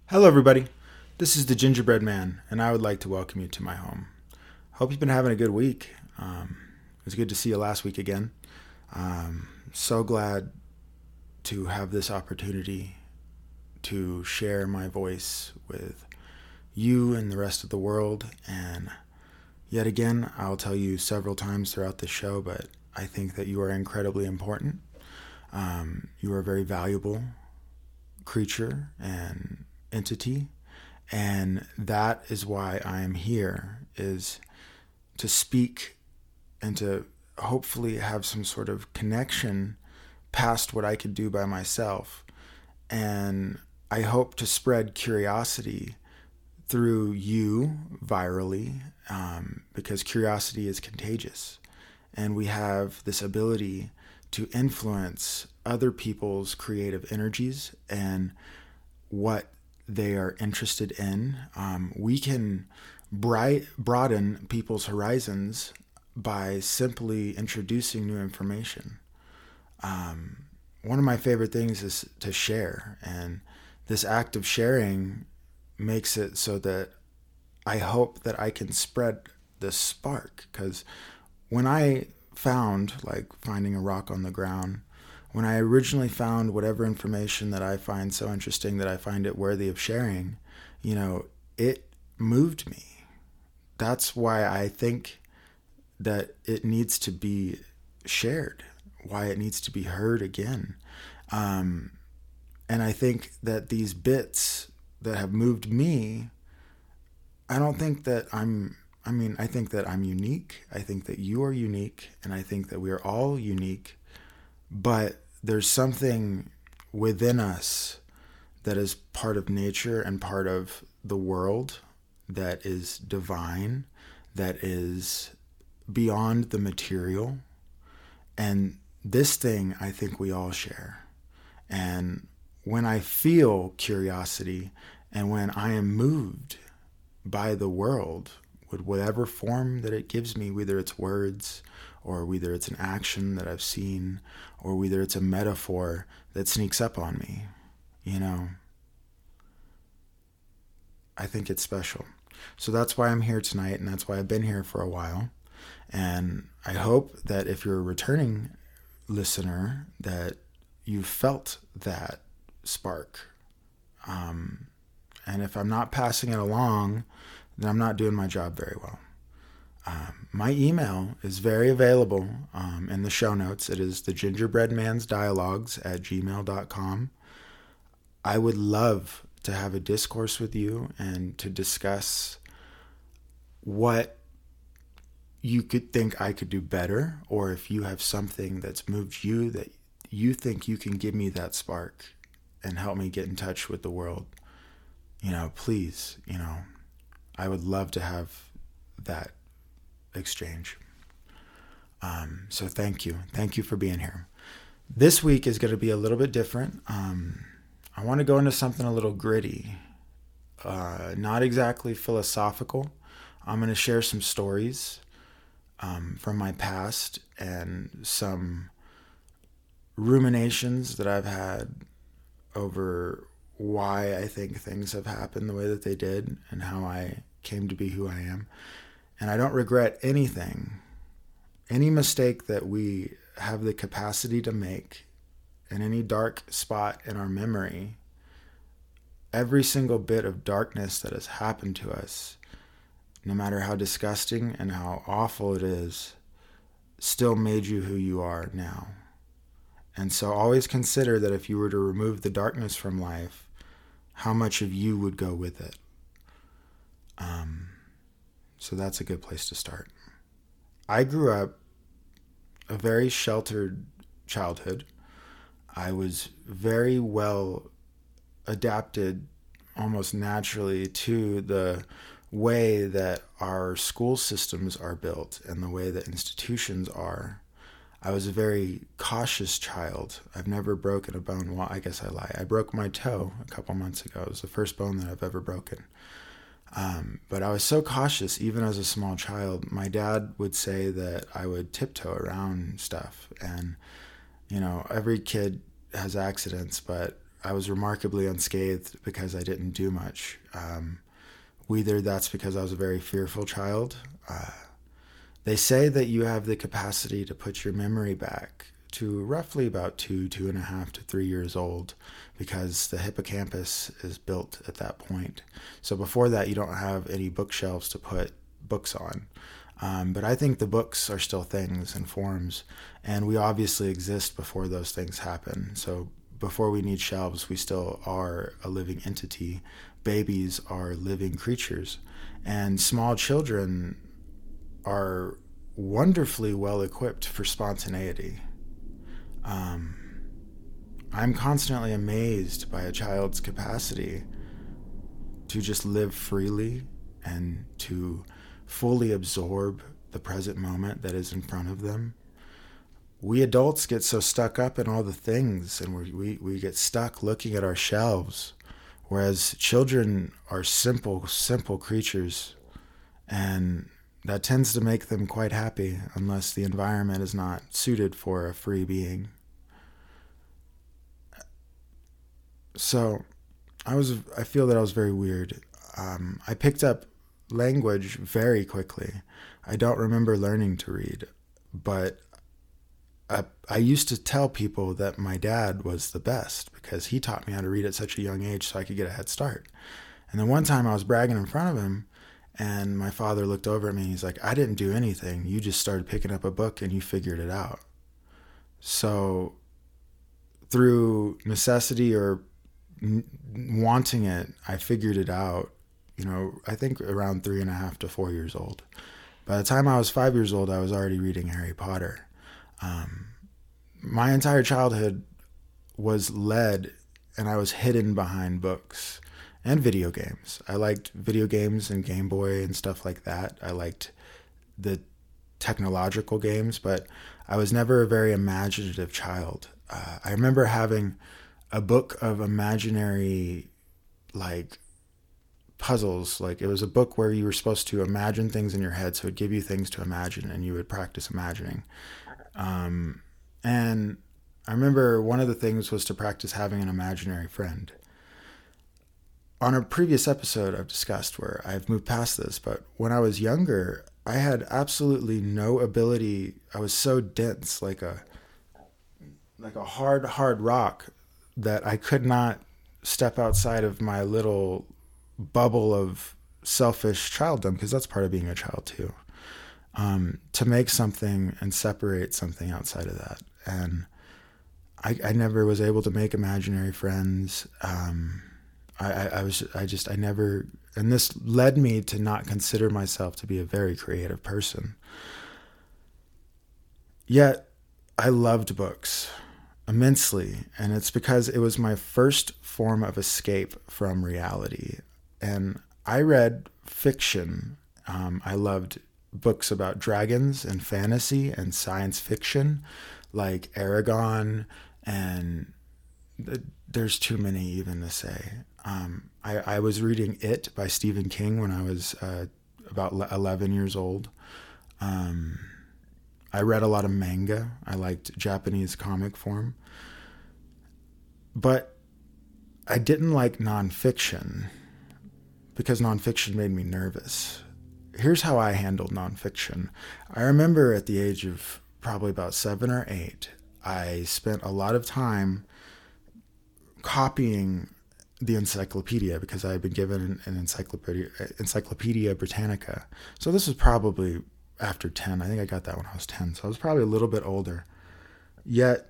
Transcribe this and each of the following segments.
Hello, everybody. This is the Gingerbread Man, and I would like to welcome you to my home. Hope you've been having a good week. It was good to see you last week again. So glad to have this opportunity to share my voice with you and the rest of the world. And yet again, I'll tell you several times throughout the show, but I think that you are incredibly important. You are a very valuable creature and entity, and that is why I am here, is to speak and to hopefully have some sort of connection past what I could do by myself. And I hope to spread curiosity through you virally, because curiosity is contagious, and we have this ability to influence other people's creative energies and what they are interested in. We can broaden people's horizons by simply introducing new information. One of my favorite things is to share, and this act of sharing makes it so that I hope that I can spread this spark. Because when I found, like finding a rock on the ground, when I originally found whatever information that I find so interesting that I find it worthy of sharing, it moved me. That's why I think that it needs to be shared, why it needs to be heard again. And I think that these bits that have moved me, I don't think that I think that I'm unique. I think that you are unique, and I think that we are all unique. But there's something within us that is part of nature and part of the world that is divine, that is beyond the material. And this thing I think we all share. And when I feel curiosity and when I am moved by the world, with whatever form that it gives me, whether it's words or whether it's an action that I've seen or whether it's a metaphor that sneaks up on me, I think it's special. So that's why I'm here tonight, and that's why I've been here for a while. And I hope that if you're a returning listener, that you felt that spark. And if I'm not passing it along, then I'm not doing my job very well. My email is very available in the show notes. It is thegingerbreadmansdialogues@gmail.com. I would love to have a discourse with you and to discuss what you could think I could do better, or if you have something that's moved you that you think you can give me that spark and help me get in touch with the world. Please, I would love to have that exchange. So thank you. Thank you for being here. This week is going to be a little bit different. I want to go into something a little gritty, not exactly philosophical. I'm going to share some stories from my past and some ruminations that I've had over why I think things have happened the way that they did and how I came to be who I am. And I don't regret anything, any mistake that we have the capacity to make, in any dark spot in our memory. Every single bit of darkness that has happened to us, no matter how disgusting and how awful it is, still made you who you are now. And so always consider that if you were to remove the darkness from life, how much of you would go with it. So that's a good place to start. I grew up a very sheltered childhood. I was very well adapted almost naturally to the way that our school systems are built and the way that institutions are. I was a very cautious child. I've never broken a bone. Well, I guess I lie. I broke my toe a couple months ago. It was the first bone that I've ever broken. But I was so cautious, even as a small child. My dad would say that I would tiptoe around stuff. And, every kid has accidents, but I was remarkably unscathed because I didn't do much. Whether that's because I was a very fearful child. They say that you have the capacity to put your memory back to roughly about 2.5 to 3 years old, because the hippocampus is built at that point. So before that, you don't have any bookshelves to put books on. But I think the books are still things and forms, and we obviously exist before those things happen. So before we need shelves, we still are a living entity. Babies are living creatures, and small children are wonderfully well equipped for spontaneity. I'm constantly amazed by a child's capacity to just live freely and to fully absorb the present moment that is in front of them. We adults get so stuck up in all the things, and we get stuck looking at our shelves, whereas children are simple creatures, and that tends to make them quite happy unless the environment is not suited for a free being. So I feel that I was very weird. I picked up language very quickly. I don't remember learning to read, but I used to tell people that my dad was the best because he taught me how to read at such a young age so I could get a head start. And then one time I was bragging in front of him, and my father looked over at me and he's like, "I didn't do anything. You just started picking up a book and you figured it out." So through necessity or wanting it, I figured it out, I think around 3.5 to 4 years old. By the time I was 5 years old, I was already reading Harry Potter. My entire childhood was led, and I was hidden behind books and video games. I liked video games and Game Boy and stuff like that. I liked the technological games, but I was never a very imaginative child. I remember having a book of imaginary, puzzles. It was a book where you were supposed to imagine things in your head, so it would give you things to imagine, and you would practice imagining. And I remember one of the things was to practice having an imaginary friend. On a previous episode, I've discussed where I've moved past this, but when I was younger, I had absolutely no ability. I was so dense, like a hard rock, that I could not step outside of my little bubble of selfish childdom, because that's part of being a child too, to make something and separate something outside of that. And I never was able to make imaginary friends. I never, and this led me to not consider myself to be a very creative person. Yet I loved books immensely, and it's because it was my first form of escape from reality. And I read fiction. I loved books about dragons and fantasy and science fiction, like Aragon, and there's too many even to say. I was reading It by Stephen King when I was about 11 years old. I read a lot of manga. I liked Japanese comic form. But I didn't like nonfiction because nonfiction made me nervous. Here's how I handled nonfiction. I remember at the age of probably about 7 or 8, I spent a lot of time copying the encyclopedia because I had been given an Encyclopedia Britannica. So this was probably after 10. I think I got that when I was 10. So I was probably a little bit older. Yet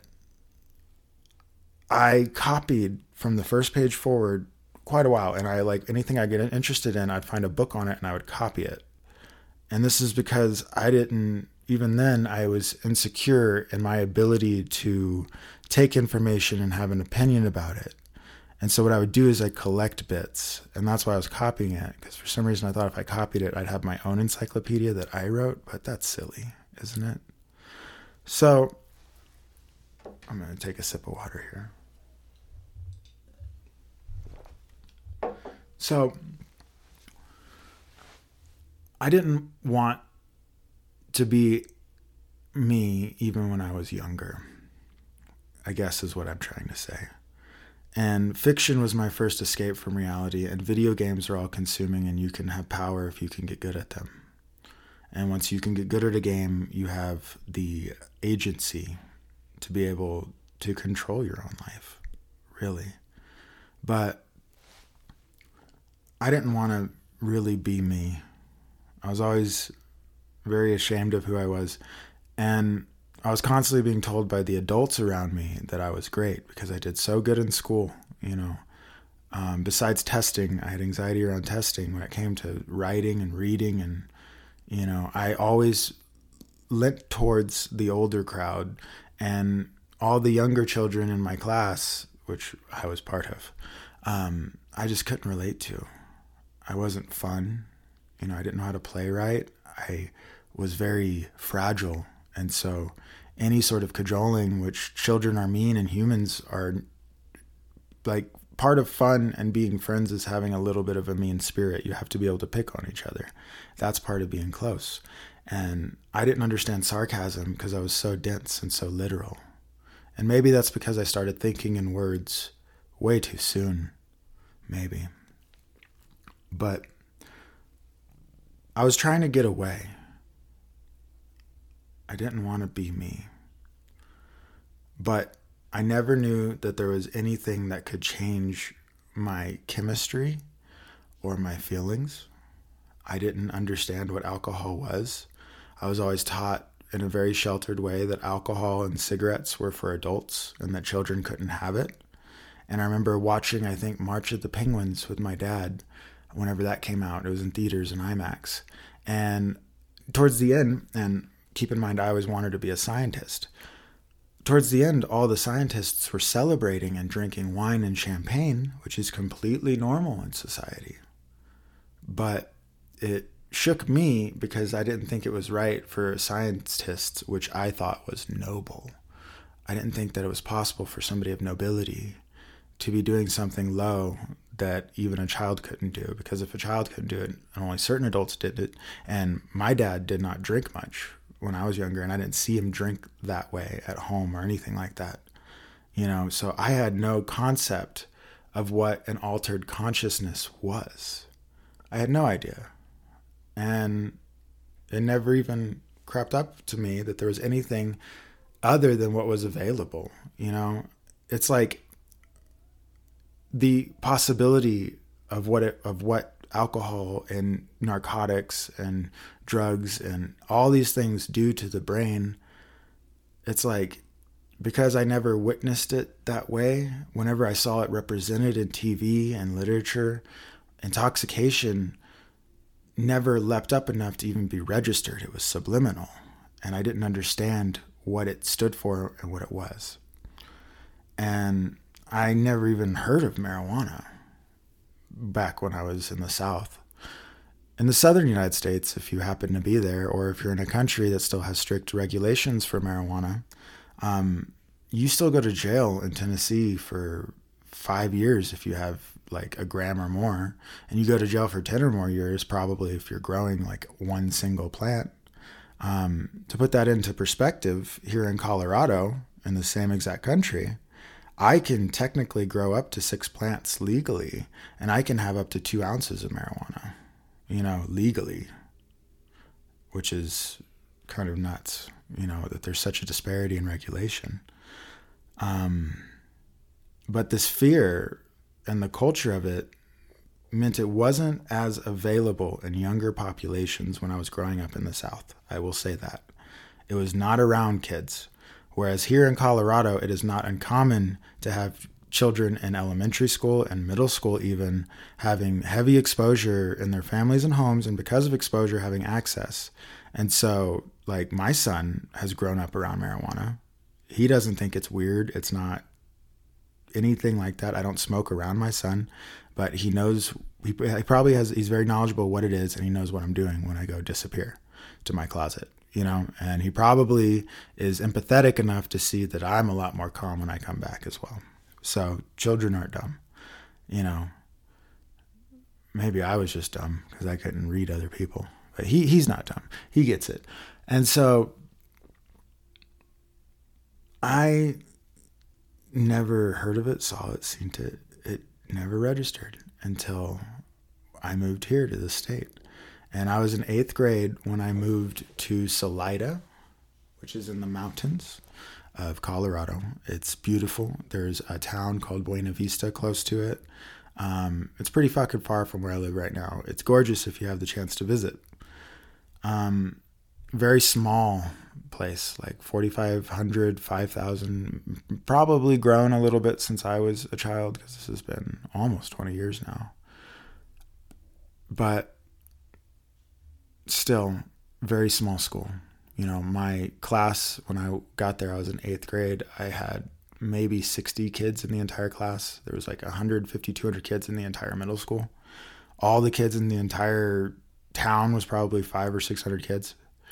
I copied from the first page forward quite a while. And I anything I get interested in, I'd find a book on it and I would copy it. And this is because even then I was insecure in my ability to take information and have an opinion about it. And so what I would do is I'd collect bits, and that's why I was copying it, because for some reason I thought if I copied it, I'd have my own encyclopedia that I wrote, but that's silly, isn't it? So I'm going to take a sip of water here. So I didn't want to be me even when I was younger, I guess is what I'm trying to say. And fiction was my first escape from reality, and video games are all consuming, and you can have power if you can get good at them. And once you can get good at a game, you have the agency to be able to control your own life, really. But I didn't want to really be me. I was always very ashamed of who I was. And I was constantly being told by the adults around me that I was great because I did so good in school, Besides testing, I had anxiety around testing when it came to writing and reading. And, I always leant towards the older crowd, and all the younger children in my class, which I was part of, I just couldn't relate to. I wasn't fun. I didn't know how to play right. I was very fragile. And so any sort of cajoling, which children are mean and humans are like part of fun and being friends is having a little bit of a mean spirit. You have to be able to pick on each other. That's part of being close. And I didn't understand sarcasm because I was so dense and so literal. And maybe that's because I started thinking in words way too soon. Maybe. But I was trying to get away. I didn't want to be me. But I never knew that there was anything that could change my chemistry or my feelings. I didn't understand what alcohol was. I was always taught in a very sheltered way that alcohol and cigarettes were for adults and that children couldn't have it. And I remember watching, I think, March of the Penguins with my dad whenever that came out. It was in theaters and IMAX. And towards the end, and keep in mind, I always wanted to be a scientist. Towards the end, all the scientists were celebrating and drinking wine and champagne, which is completely normal in society. But it shook me because I didn't think it was right for scientists, which I thought was noble. I didn't think that it was possible for somebody of nobility to be doing something low that even a child couldn't do, because if a child couldn't do it, and only certain adults did it, and my dad did not drink much when I was younger, and I didn't see him drink that way at home or anything like that. So I had no concept of what an altered consciousness was. I had no idea. And it never even crept up to me that there was anything other than what was available. It's like the possibility of what alcohol and narcotics and drugs and all these things do to the brain. It's like, because I never witnessed it that way, whenever I saw it represented in TV and literature, intoxication never leapt up enough to even be registered. It was subliminal. And I didn't understand what it stood for and what it was. And I never even heard of marijuana back when I was in the South. In the southern United States, if you happen to be there, or if you're in a country that still has strict regulations for marijuana, you still go to jail in Tennessee for 5 years if you have like a gram or more, and you go to jail for 10 or more years, probably if you're growing like one single plant. To put that into perspective, here in Colorado, in the same exact country, I can technically grow up to 6 plants legally, and I can have up to 2 ounces of marijuana, legally, which is kind of nuts, that there's such a disparity in regulation. But this fear and the culture of it meant it wasn't as available in younger populations when I was growing up in the South. I will say that. It was not around kids. Whereas here in Colorado, it is not uncommon to have children in elementary school and middle school even having heavy exposure in their families and homes, and because of exposure, having access. And so, like, my son has grown up around marijuana. He doesn't think it's weird. It's not anything like that. I don't smoke around my son, but he knows, he's very knowledgeable what it is, and he knows what I'm doing when I go disappear to my closet. And he probably is empathetic enough to see that I'm a lot more calm when I come back as well. So children aren't dumb, Maybe I was just dumb because I couldn't read other people, but he's not dumb. He gets it. And so I never heard of it, saw it, seen it. It never registered until I moved here to the state. And I was in 8th grade when I moved to Salida, which is in the mountains of Colorado. It's beautiful. There's a town called Buena Vista close to it. It's pretty fucking far from where I live right now. It's gorgeous if you have the chance to visit. Very small place, like 4,500, 5,000, probably grown a little bit since I was a child because this has been almost 20 years now. But still, very small school. You know, my class, when I got there, I was in 8th grade. I had maybe 60 kids in the entire class. There was like 150, 200 kids in the entire middle school. All the kids in the entire town was probably 500 or 600 kids.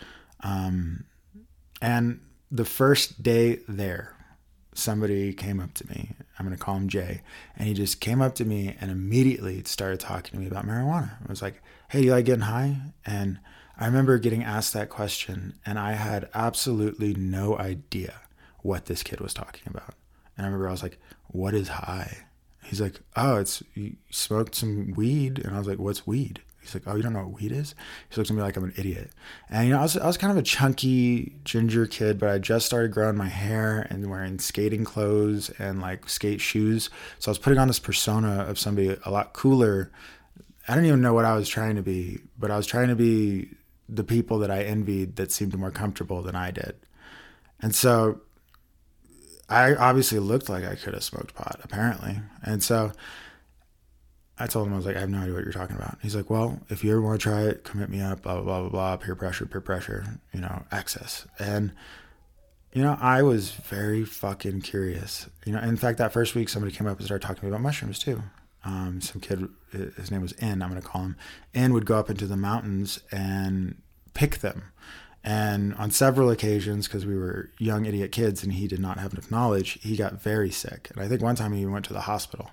And the first day there, somebody came up to me. I'm going to call him Jay. And he just came up to me and immediately started talking to me about marijuana. I was like, hey, do you like getting high? And I remember getting asked that question, and I had absolutely no idea what this kid was talking about. And I remember I was like, what is high? He's like, oh, it's, you smoked some weed. And I was like, what's weed? He's like, oh, you don't know what weed is? He looks at me like I'm an idiot. And, you know, I was kind of a chunky ginger kid, but I just started growing my hair and wearing skating clothes and like skate shoes. So I was putting on this persona of somebody a lot cooler. I don't even know what I was trying to be, but I was trying to be the people that I envied that seemed more comfortable than I did. And so I obviously looked like I could have smoked pot, apparently. And so I told him, I was like, I have no idea what you're talking about. He's like, well, if you ever want to try it, come hit me up, blah, blah, blah, blah, peer pressure, you know, access. And, you know, I was very fucking curious. You know, in fact, that first week, somebody came up and started talking to me about mushrooms too. Some kid, his name was N, I'm going to call him. N would go up into the mountains and pick them. And on several occasions, because we were young idiot kids and he did not have enough knowledge, he got very sick. And I think one time he even went to the hospital.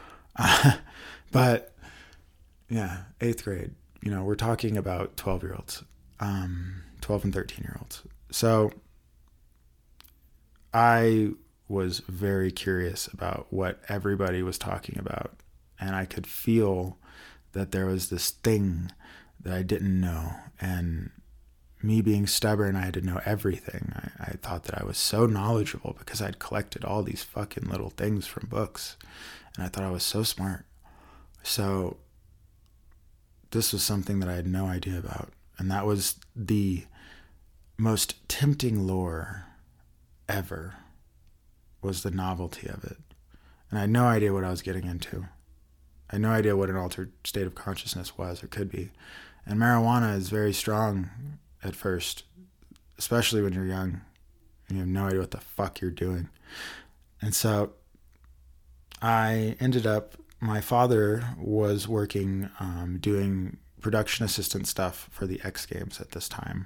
But yeah, 8th grade, you know, we're talking about 12-year-olds, 12 and 13-year-olds. So I was very curious about what everybody was talking about. And I could feel that there was this thing that I didn't know. And me being stubborn, I had to know everything. I thought that I was so knowledgeable because I'd collected all these fucking little things from books. And I thought I was so smart. So this was something that I had no idea about. And that was the most tempting lure ever, was the novelty of it. And I had no idea what I was getting into. I had no idea what an altered state of consciousness was or could be. And marijuana is very strong at first, especially when you're young and you have no idea what the fuck you're doing. And so I ended up, my father was working, doing production assistant stuff for the X Games at this time.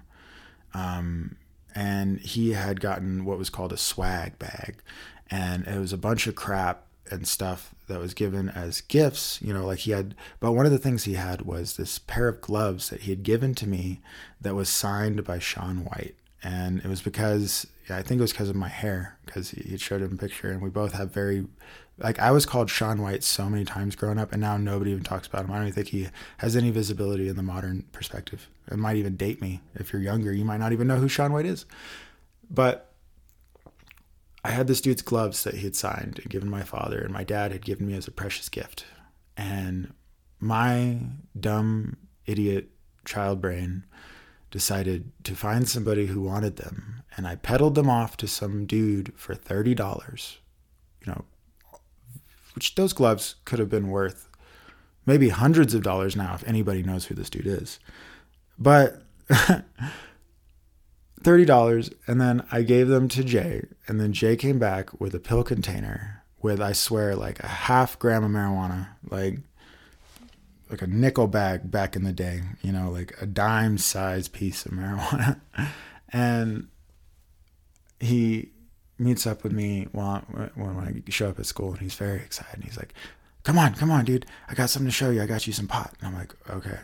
And he had gotten what was called a swag bag. And it was a bunch of crap and stuff that was given as gifts, you know, like he had, but one of the things he had was this pair of gloves that he had given to me that was signed by Shaun White. And it was because, I think it was because of my hair, because he showed him a picture and we both have very, like, I was called Shaun White so many times growing up and now nobody even talks about him. I don't even think he has any visibility in the modern perspective. It might even date me. If you're younger, you might not even know who Shaun White is. But I had this dude's gloves that he had signed and given my father, and my dad had given me as a precious gift. And my dumb, idiot child brain decided to find somebody who wanted them. And I peddled them off to some dude for $30, you know, which those gloves could have been worth maybe hundreds of dollars now if anybody knows who this dude is. But $30, and then I gave them to Jay, and then Jay came back with a pill container with, I swear, like a half gram of marijuana, like a nickel bag back in the day, you know, like a dime size piece of marijuana. And he meets up with me when I show up at school, and he's very excited. He's like, come on, dude, I got something to show you. I got you some pot. And I'm like, okay.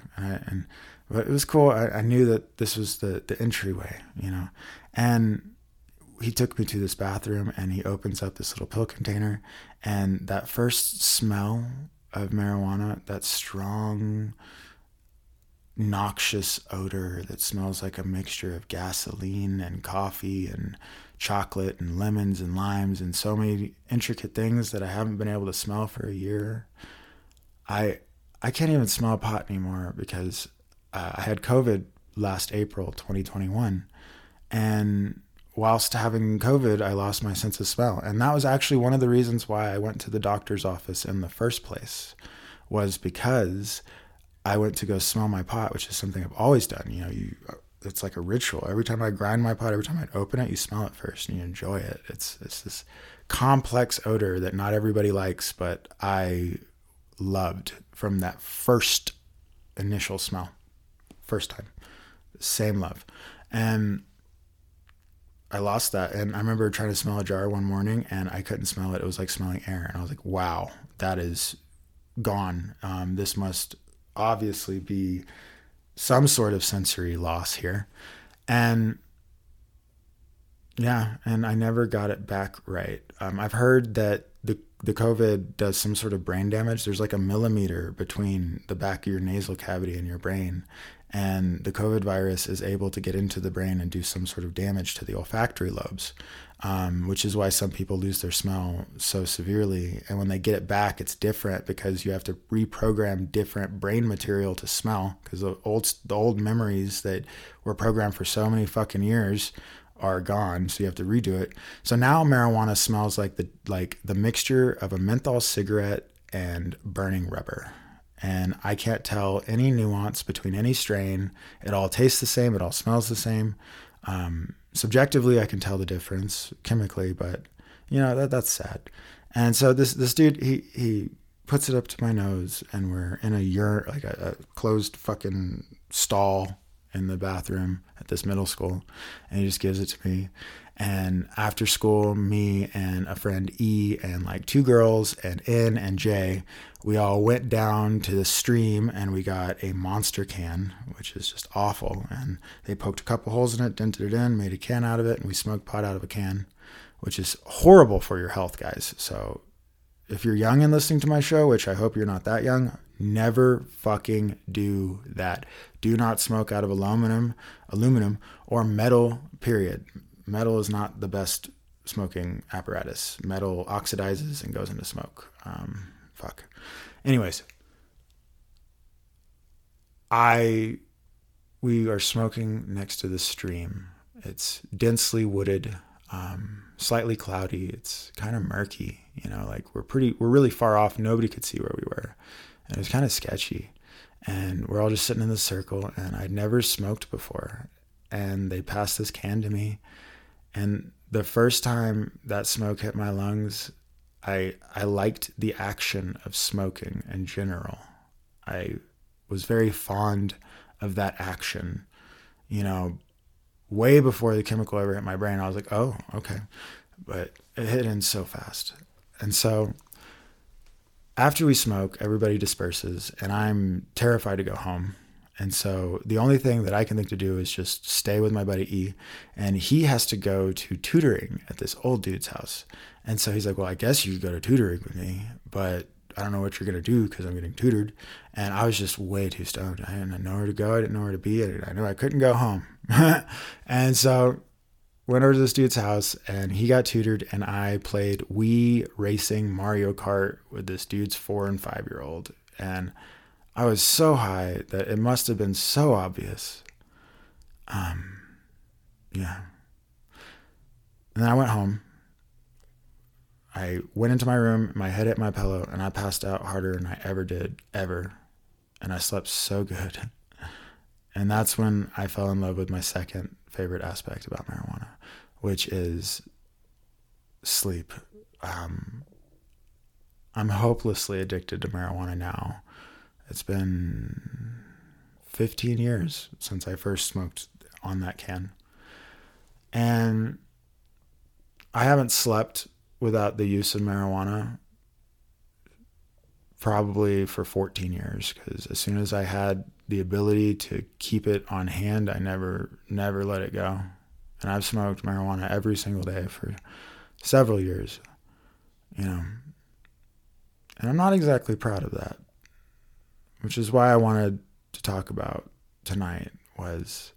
But it was cool. I knew that this was the entryway, you know. And he took me to this bathroom and he opens up this little pill container, and that first smell of marijuana, that strong, noxious odor that smells like a mixture of gasoline and coffee and chocolate and lemons and limes and so many intricate things that I haven't been able to smell for a year. I can't even smell pot anymore because I had COVID last April 2021, and whilst having COVID, I lost my sense of smell. And that was actually one of the reasons why I went to the doctor's office in the first place, was because I went to go smell my pot, which is something I've always done. You know, it's like a ritual. Every time I grind my pot, every time I open it, you smell it first and you enjoy it. It's this complex odor that not everybody likes, but I loved from that first initial smell. First time. Same love. And I lost that. And I remember trying to smell a jar one morning and I couldn't smell it. It was like smelling air. And I was like, wow, that is gone. This must obviously be some sort of sensory loss here. And yeah, and I never got it back right. I've heard that the COVID does some sort of brain damage. There's like a millimeter between the back of your nasal cavity and your brain. And the COVID virus is able to get into the brain and do some sort of damage to the olfactory lobes, which is why some people lose their smell so severely. And when they get it back, it's different because you have to reprogram different brain material to smell, because the old memories that were programmed for so many fucking years are gone. So you have to redo it. So now marijuana smells like the mixture of a menthol cigarette and burning rubber. And I can't tell any nuance between any strain. It all tastes the same. It all smells the same. Subjectively, I can tell the difference chemically, but you know, that's sad. And so this dude, he puts it up to my nose, and we're in a closed fucking stall in the bathroom at this middle school, and he just gives it to me. And after school, me and a friend E and like two girls and N and J, we all went down to the stream and we got a Monster can, which is just awful. And they poked a couple holes in it, dented it in, made a can out of it, and we smoked pot out of a can, which is horrible for your health, guys. So if you're young and listening to my show, which I hope you're not that young, never fucking do that. Do not smoke out of aluminum or metal, period. Metal is not the best smoking apparatus. Metal oxidizes and goes into smoke. Anyways, we are smoking next to the stream. It's densely wooded, slightly cloudy. It's kind of murky, you know, like we're really far off. Nobody could see where we were. And it was kind of sketchy. And we're all just sitting in this circle, and I'd never smoked before. And they passed this can to me. And the first time that smoke hit my lungs, I liked the action of smoking in general. I was very fond of that action. You know, way before the chemical ever hit my brain, I was like, oh, okay. But it hit in so fast. And so after we smoke, everybody disperses, and I'm terrified to go home. And so the only thing that I can think to do is just stay with my buddy E, and he has to go to tutoring at this old dude's house. And so he's like, well, I guess you could go to tutoring with me, but I don't know what you're going to do because I'm getting tutored. And I was just way too stoned. I didn't know where to go. I didn't know where to be. I knew I couldn't go home. And so went over to this dude's house, and he got tutored, and I played Wii Racing Mario Kart with this dude's 4 and 5-year-old. And I was so high that it must have been so obvious. Yeah. And then I went home. I went into my room, my head hit my pillow, and I passed out harder than I ever did, ever. And I slept so good. And that's when I fell in love with my second favorite aspect about marijuana, which is sleep. I'm hopelessly addicted to marijuana now. It's been 15 years since I first smoked on that can. And I haven't slept without the use of marijuana probably for 14 years, because as soon as I had the ability to keep it on hand, I never let it go. And I've smoked marijuana every single day for several years, and I'm not exactly proud of that, which is why I wanted to talk about tonight was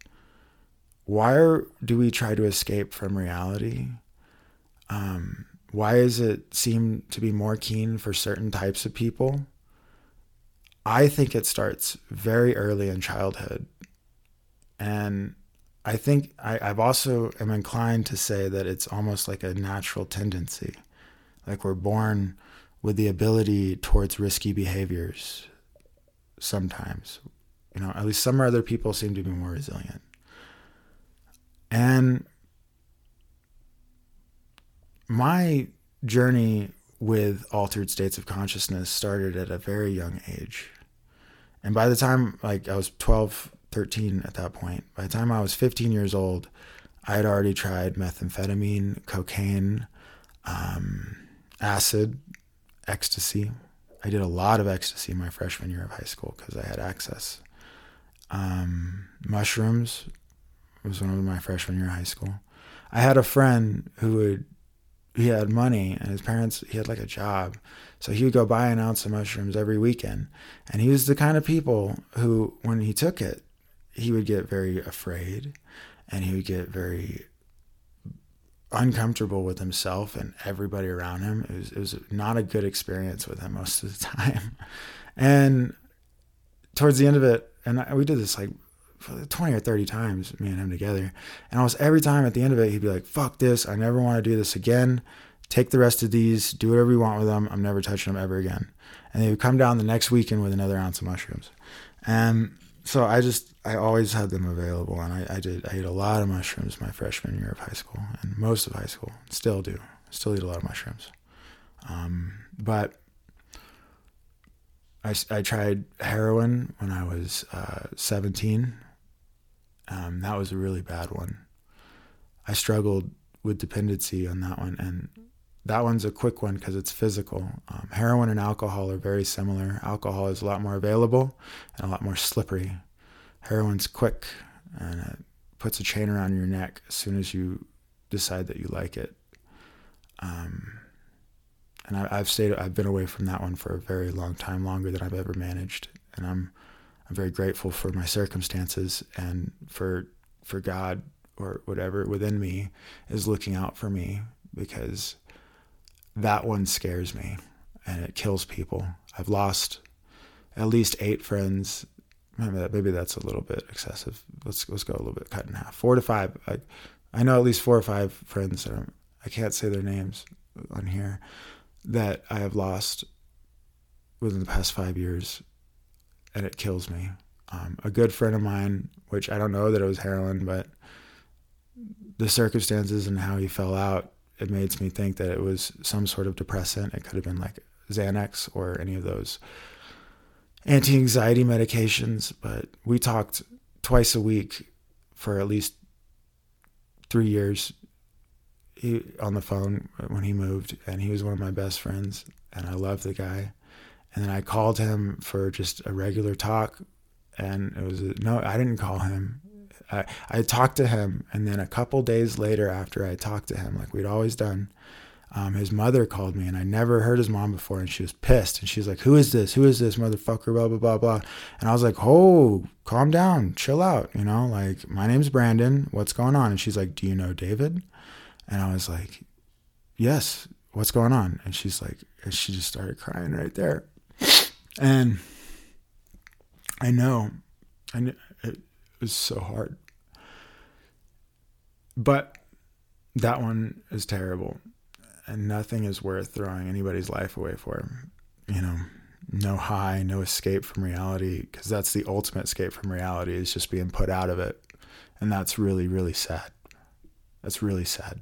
do we try to escape from reality? Why does it seem to be more keen for certain types of people? I think it starts very early in childhood. And I think I've also am inclined to say that it's almost like a natural tendency. Like we're born with the ability towards risky behaviors sometimes. At least some other people seem to be more resilient. And my journey with altered states of consciousness started at a very young age. And by the time I was 12, 13 at that point, by the time I was 15 years old, I had already tried methamphetamine, cocaine, acid, ecstasy. I did a lot of ecstasy my freshman year of high school because I had access. Mushrooms was one of my freshman year of high school. I had a friend he had money, and his parents, he had like a job. So he would go buy an ounce of mushrooms every weekend. And he was the kind of people who, when he took it, he would get very afraid, and he would get very uncomfortable with himself and everybody around him. It was not a good experience with him most of the time. And towards the end of it, and we did this like 20 or 30 times, me and him together. And almost every time at the end of it, he'd be like, fuck this. I never want to do this again. Take the rest of these. Do whatever you want with them. I'm never touching them ever again. And they would come down the next weekend with another ounce of mushrooms. And so I always had them available. And I ate a lot of mushrooms my freshman year of high school and most of high school. Still do. Still eat a lot of mushrooms. But I tried heroin when I was 17. That was a really bad one. I struggled with dependency on that one, and that one's a quick one because it's physical. Heroin and alcohol are very similar. Alcohol is a lot more available and a lot more slippery. Heroin's quick, and it puts a chain around your neck as soon as you decide that you like it. And I've been away from that one for a very long time, longer than I've ever managed. And I'm very grateful for my circumstances and for God or whatever within me is looking out for me, because that one scares me and it kills people. I've lost at least 8 friends. Maybe that's a little bit excessive. Let's go a little bit, cut in half. 4 to 5. I know at least 4 or 5 friends that I can't say their names on here, that I have lost within the past 5 years, and it kills me. A good friend of mine, which I don't know that it was heroin, but the circumstances and how he fell out, it makes me think that it was some sort of depressant. It could have been like Xanax or any of those anti-anxiety medications, but we talked twice a week for at least 3 years on the phone when he moved, and he was one of my best friends, and I loved the guy. And then I called him for just a regular talk, and no, I didn't call him. I talked to him, and then a couple days later after I talked to him, like we'd always done, his mother called me, and I never heard his mom before, and she was pissed, and she's like, who is this motherfucker, blah, blah, blah, blah. And I was like, oh, calm down, chill out, like, my name's Brandon, what's going on? And she's like, do you know David? And I was like, yes, what's going on? And she's like, and she just started crying right there. And I know it was so hard, but that one is terrible, and nothing is worth throwing anybody's life away for. No high, no escape from reality, because that's the ultimate escape from reality, is just being put out of it. And that's really, really sad. That's really sad.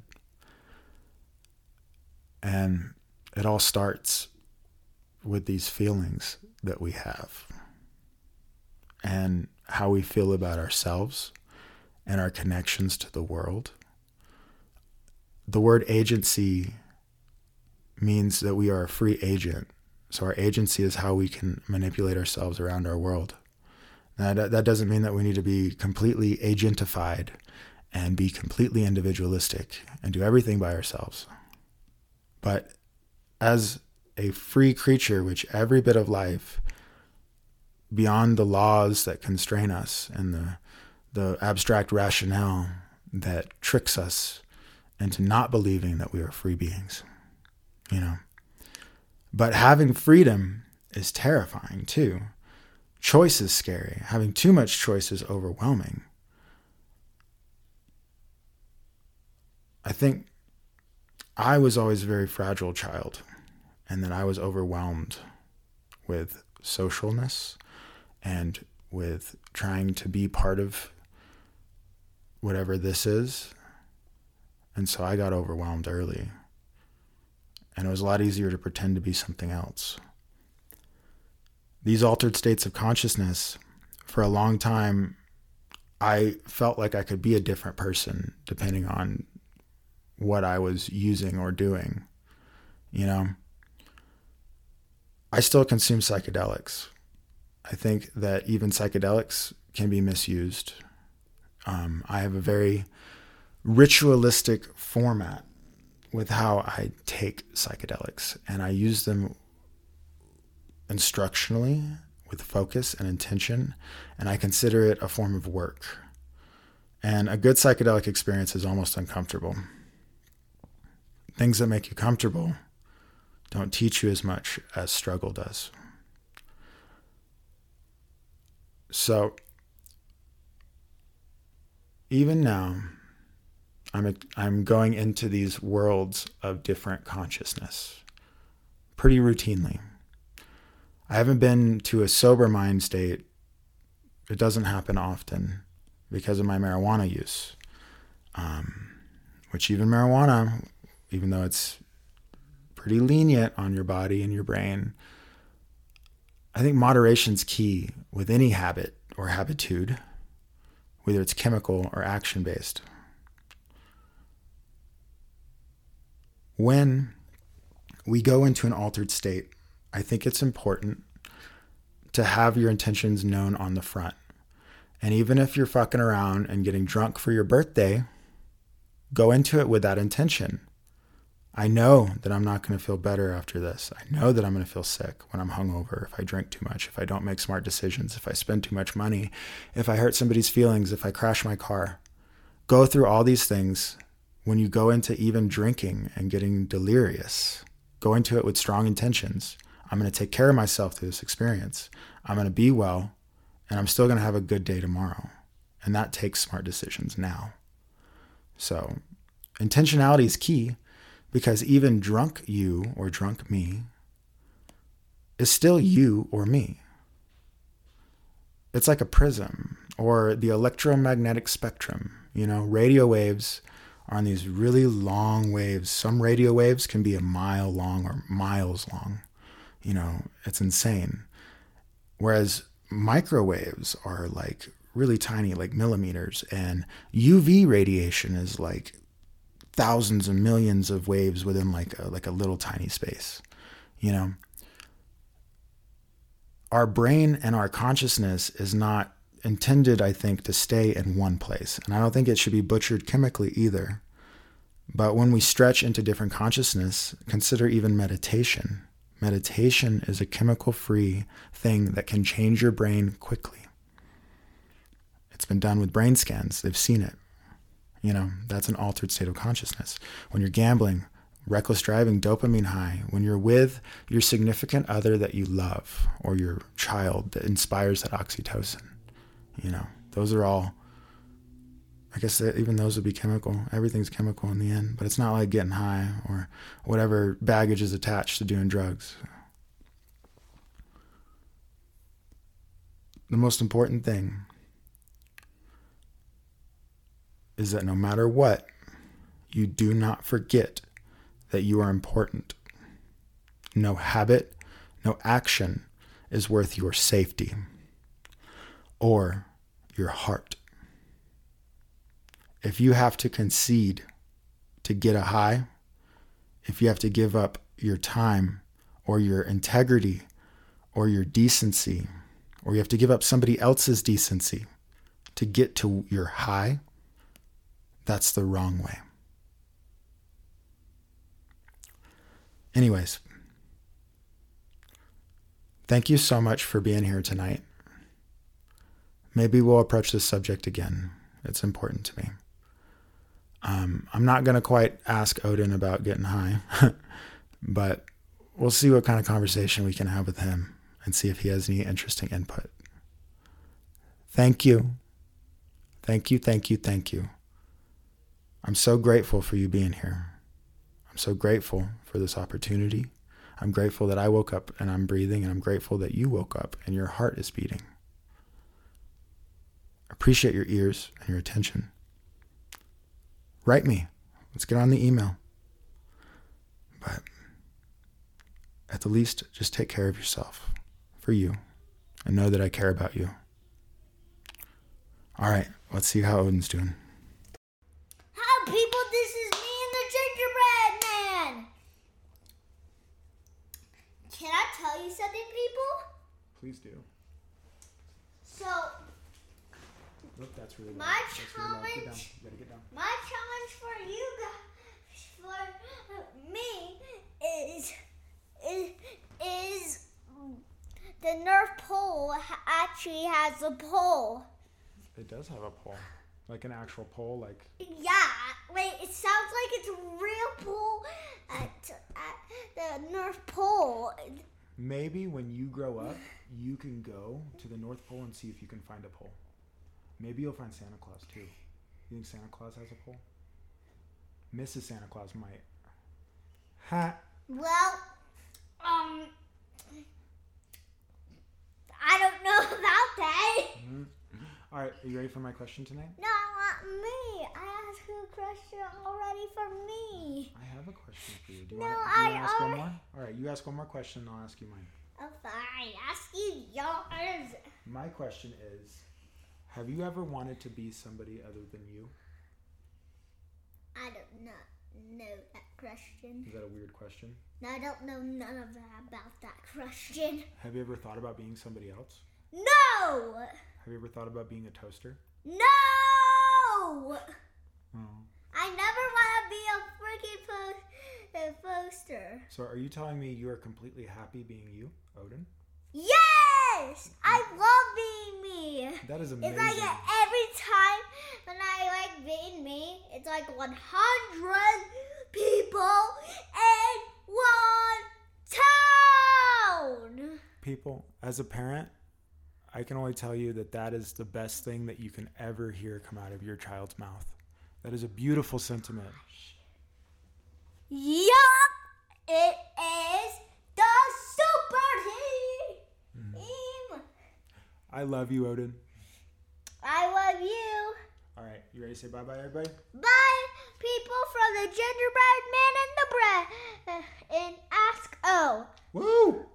And it all starts with these feelings that we have and how we feel about ourselves and our connections to the world. The word agency means that we are a free agent. So our agency is how we can manipulate ourselves around our world. Now, that doesn't mean that we need to be completely agentified and be completely individualistic and do everything by ourselves. But as a free creature, which every bit of life, beyond the laws that constrain us and the abstract rationale that tricks us into not believing that we are free beings, But having freedom is terrifying too. Choice is scary. Having too much choice is overwhelming. I think I was always a very fragile child, and then I was overwhelmed with socialness and with trying to be part of whatever this is. And so I got overwhelmed early. And it was a lot easier to pretend to be something else. These altered states of consciousness, for a long time, I felt like I could be a different person depending on what I was using or doing. I still consume psychedelics. I think that even psychedelics can be misused. I have a very ritualistic format with how I take psychedelics, and I use them instructionally with focus and intention, and I consider it a form of work. And a good psychedelic experience is almost uncomfortable. Things that make you comfortable don't teach you as much as struggle does. So even now, I'm going into these worlds of different consciousness pretty routinely. I haven't been to a sober mind state. It doesn't happen often because of my marijuana use, which even marijuana, even though it's pretty lenient on your body and your brain, I think moderation's key with any habit or habitude, whether it's chemical or action-based. When we go into an altered state, I think it's important to have your intentions known on the front. And even if you're fucking around and getting drunk for your birthday, go into it with that intention. I know that I'm not going to feel better after this. I know that I'm going to feel sick when I'm hungover, if I drink too much, if I don't make smart decisions, if I spend too much money, if I hurt somebody's feelings, if I crash my car. Go through all these things. When you go into even drinking and getting delirious, go into it with strong intentions. I'm going to take care of myself through this experience. I'm going to be well, and I'm still going to have a good day tomorrow. And that takes smart decisions now. So intentionality is key, because even drunk you or drunk me is still you or me. It's like a prism or the electromagnetic spectrum. Radio waves are on these really long waves. Some radio waves can be a mile long or miles long. It's insane. Whereas microwaves are like really tiny, like millimeters, and UV radiation is like thousands and millions of waves within like a little tiny space. Our brain and our consciousness is not intended, I think, to stay in one place. And I don't think it should be butchered chemically either. But when we stretch into different consciousness, consider even meditation. Meditation is a chemical-free thing that can change your brain quickly. It's been done with brain scans. They've seen it. That's an altered state of consciousness. When you're gambling, reckless driving, dopamine high. When you're with your significant other that you love, or your child that inspires that oxytocin. Those are all, I guess even those would be chemical. Everything's chemical in the end, but it's not like getting high or whatever baggage is attached to doing drugs. The most important thing is that no matter what, you do not forget that you are important. No habit, no action is worth your safety or your heart. If you have to concede to get a high, if you have to give up your time or your integrity or your decency, or you have to give up somebody else's decency to get to your high, That's the wrong way. Anyways, thank you so much for being here tonight. Maybe we'll approach this subject again. It's important to me. I'm not going to quite ask Odin about getting high, but we'll see what kind of conversation we can have with him and see if he has any interesting input. Thank you. Thank you, thank you, thank you. I'm so grateful for you being here. I'm so grateful for this opportunity. I'm grateful that I woke up and I'm breathing, and I'm grateful that you woke up and your heart is beating. I appreciate your ears and your attention. Write me. Let's get on the email. But at the least, just take care of yourself for you and know that I care about you. All right, let's see how Odin's doing. Hi, people. This is me and the Gingerbread Man. Can I tell you something, people? Please do. So, Look, that's really my loud. That's really loud. Get down. challenge, You gotta get down. my challenge for you guys, for me, is the North Pole actually has a pole. It does have a pole. Like an actual pole, like... Yeah, wait, it sounds like it's a real pole at the North Pole. Maybe when you grow up, you can go to the North Pole and see if you can find a pole. Maybe you'll find Santa Claus too. You think Santa Claus has a pole? Mrs. Santa Claus might. Ha! Well, I don't know about that. Mm-hmm. All right, are you ready for my question tonight? No, not me. I asked you a question already for me. I have a question for you. Do you No, want to I ask one already- more? All right, you ask one more question and I'll ask you mine. Oh, fine. Ask you yours. My question is, have you ever wanted to be somebody other than you? I don't know that question. Is that a weird question? No, I don't know none of that about that question. Have you ever thought about being somebody else? No! Have you ever thought about being a toaster? No! Oh. I never want to be a freaking poster. So are you telling me you are completely happy being you, Odin? Yes! I love being me. That is amazing. It's like every time when I like being me, it's like 100 people in one town. People, as a parent, I can only tell you that that is the best thing that you can ever hear come out of your child's mouth. That is a beautiful sentiment. Yup! It is the super team. I love you, Odin. I love you. All right, you ready to say bye-bye, everybody? Bye, people from the Gingerbread Man and the Bread and Ask O. Woo!